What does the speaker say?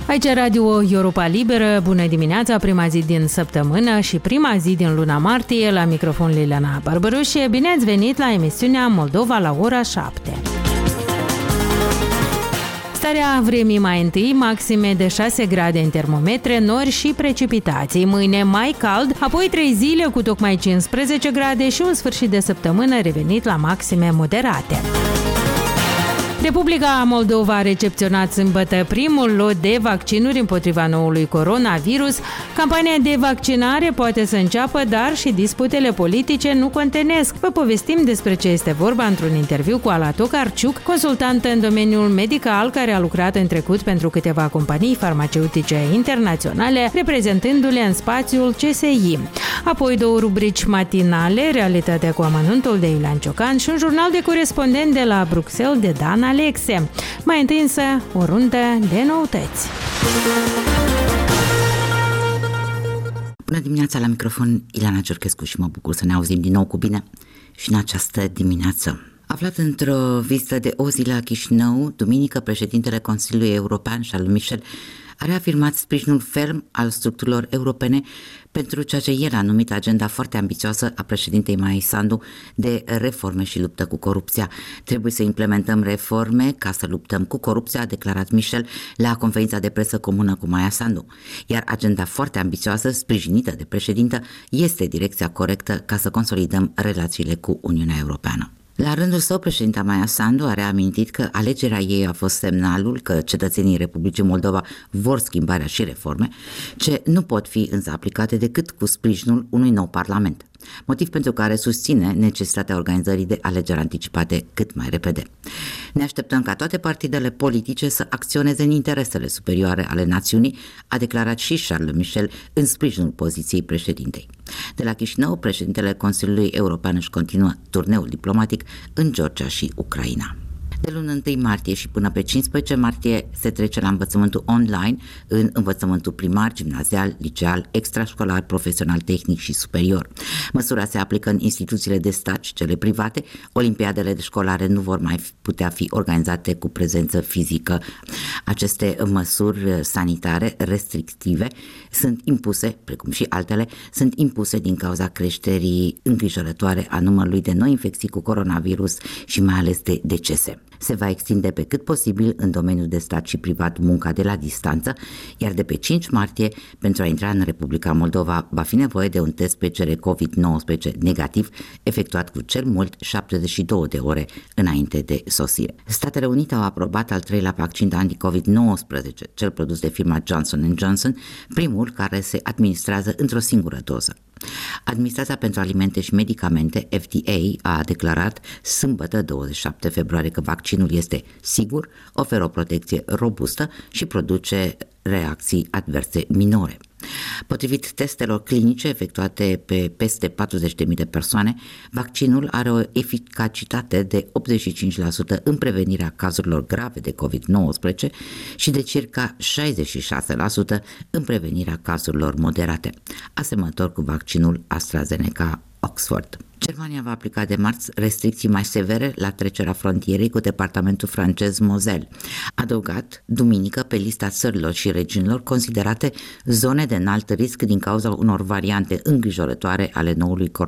Aici Radio Europa Liberă, bună dimineața, prima zi din săptămână și prima zi din luna martie, la microfon Liliana Barbărușe. Bine ați venit la emisiunea Moldova la ora 7. Starea vremii mai întâi, maxime de 6 grade în termometre, nori și precipitații. Mâine mai cald, apoi 3 zile cu tocmai 15 grade și un sfârșit de săptămână revenit la maxime moderate. Republica Moldova a recepționat sâmbătă primul lot de vaccinuri împotriva noului coronavirus. Campania de vaccinare poate să înceapă, dar și disputele politice nu contenesc. Vă povestim despre ce este vorba într-un interviu cu Ala Tokarciuk, consultantă în domeniul medical care a lucrat în trecut pentru câteva companii farmaceutice internaționale, reprezentându-le în spațiul CSI. Apoi două rubrici matinale, Realitatea cu amănuntul de Iulian Ciocan și un jurnal de corespondent de la Bruxelles de Dan Alexe. Mai întâi însă o rundă de noutăți. Bună dimineața, la microfon Ileana Ciorchescu și mă bucur să ne auzim din nou cu bine și în această dimineață. Aflat într-o vizită de o zi la Chișinău, duminică, președintele Consiliului European, Charles Michel, a reafirmat sprijinul ferm al structurilor europene pentru ceea ce el a numit agenda foarte ambițioasă a președintei Maia Sandu de reforme și luptă cu corupția. Trebuie să implementăm reforme ca să luptăm cu corupția, a declarat Michel la conferința de presă comună cu Maia Sandu. Iar agenda foarte ambițioasă, sprijinită de președintă, este direcția corectă ca să consolidăm relațiile cu Uniunea Europeană. La rândul său, președinta Maia Sandu a reamintit că alegerea ei a fost semnalul că cetățenii Republicii Moldova vor schimbarea și reforme, ce nu pot fi însă aplicate decât cu sprijinul unui nou parlament, motiv pentru care susține necesitatea organizării de alegeri anticipate cât mai repede. Ne așteptăm ca toate partidele politice să acționeze în interesele superioare ale națiunii, a declarat și Charles Michel în sprijinul poziției președintei. De la Chișinău, președintele Consiliului European își continuă turneul diplomatic în Georgia și Ucraina. De luna 1 martie și până pe 15 martie se trece la învățământul online în învățământul primar, gimnazial, liceal, extrașcolar, profesional, tehnic și superior. Măsura se aplică în instituțiile de stat și cele private. Olimpiadele școlare nu vor mai putea fi organizate cu prezență fizică. Aceste măsuri sanitare restrictive sunt impuse, precum și altele, sunt impuse din cauza creșterii îngrijorătoare a numărului de noi infecții cu coronavirus și mai ales de decese. Se va extinde pe cât posibil în domeniul de stat și privat munca de la distanță, iar de pe 5 martie, pentru a intra în Republica Moldova, va fi nevoie de un test PCR COVID-19 negativ, efectuat cu cel mult 72 de ore înainte de sosire. Statele Unite au aprobat al 3-lea vaccin anti-COVID-19, cel produs de firma Johnson & Johnson, primul care se administrează într-o singură doză. Administrația pentru Alimente și Medicamente, FDA, a declarat sâmbătă 27 februarie că vaccinul este sigur, oferă o protecție robustă și produce reacții adverse minore. Potrivit testelor clinice efectuate pe peste 40.000 de persoane, vaccinul are o eficacitate de 85% în prevenirea cazurilor grave de COVID-19 și de circa 66% în prevenirea cazurilor moderate, asemănător cu vaccinul AstraZeneca Oxford. Germania va aplica de marți restricții mai severe la trecerea frontierei cu departamentul francez Moselle, adăugat duminică pe lista țărilor și regiunilor considerate zone de înalt risc din cauza unor variante îngrijorătoare ale noului coronavirus.